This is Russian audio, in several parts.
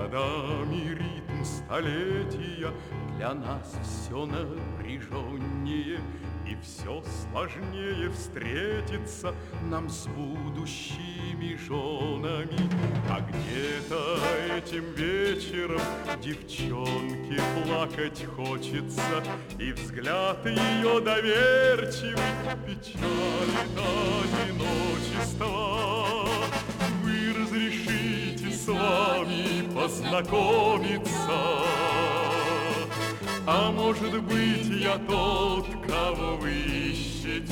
годами ритм столетия для нас все напряженнее, и все сложнее встретиться нам с будущими женами. А где-то этим вечером девчонке плакать хочется, и взгляд ее доверчивый печалит одиночество. Вы разрешите с вами познакомиться? А может быть, я тот, кого вы ищете?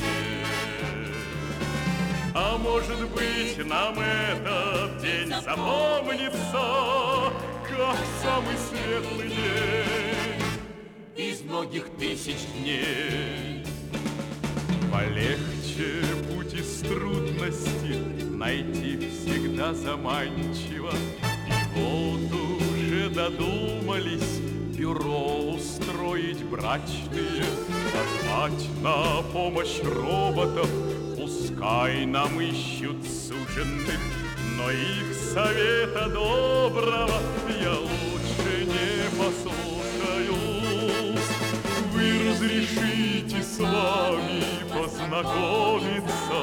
А может быть, нам этот день запомнится, как самый светлый день из многих тысяч дней. Полегче путь из трудности найти всегда заманчиво. И вот уже додумались бюро устроить брачные, позвать на помощь роботов. Пускай нам ищут суженных, но их совета доброго я лучше не послушаюсь. Вы разрешите с вами познакомиться?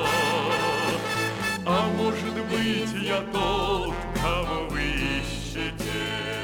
А может быть, я тот, кого вы ищете?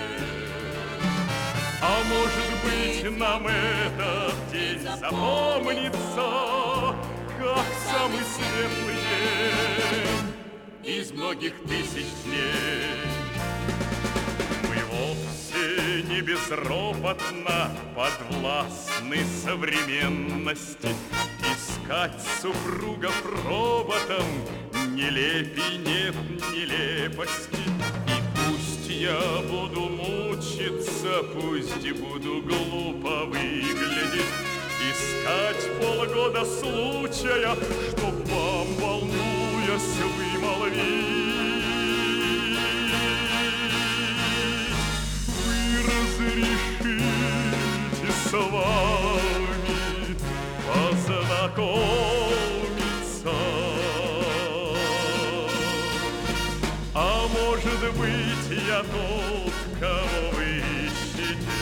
А может быть, нам этот день запомнится, как самый светлый день из многих тысяч дней. Мы вовсе не безропотно подвластны современности. Искать супругов роботом нелепей нет нелепости. И пусть я буду мучиться, пусть и буду глупо выглядеть, искать полгода случая, чтоб вам, волнуясь, вымолвить. Вы разрешите с вами познакомиться? А может быть, я тот, кого вы ищете?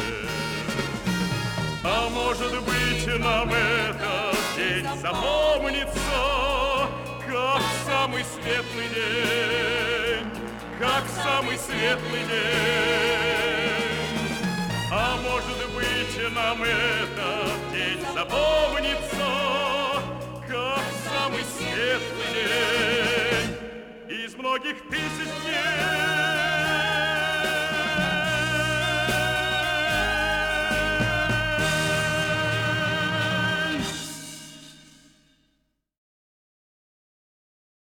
А может быть, нам этот день запомнится, как самый светлый день, как самый светлый день. А может быть, нам этот день запомнится, как самый светлый день из многих тысяч.